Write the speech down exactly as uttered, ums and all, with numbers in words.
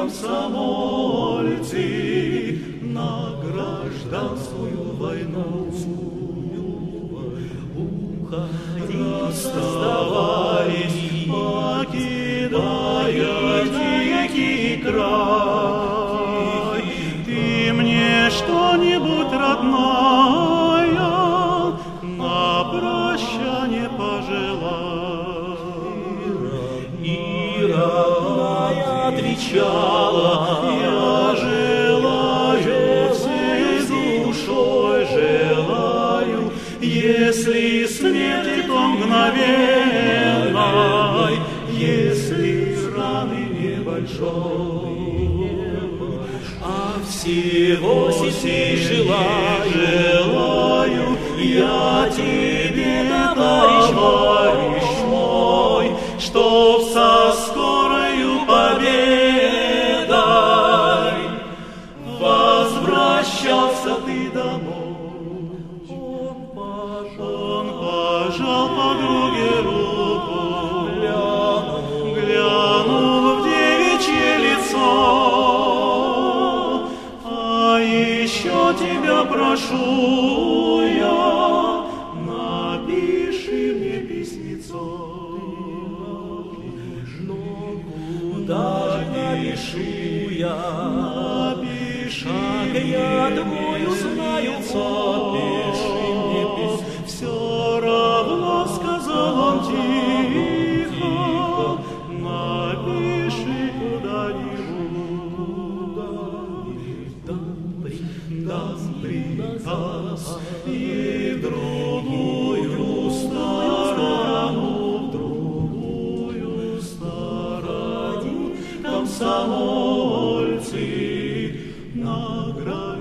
комсомольцы, на гражданскую войну. Расставаясь, покидая дикий край, ты мне что-нибудь, родная, на прощание пожелай. И родная отвечала: я желаю, всей душой желаю, если смерти то мгновенной, если раны небольшой, а всего сей желаю, желаю я тебе, товарищ мой, чтоб со скорою победой возвращался ты домой. Он пожал подруге руку, глянул в девичье лицо. А еще тебя прошу я, напиши мне письмецо. Но куда напишу я, напиши, как я твою знаю, напиши мне письмо. Все равно, сказал он тихо, напиши куда-нибудь, даст приказ и в другую сторону, в другую сторону комсомольцы на границе.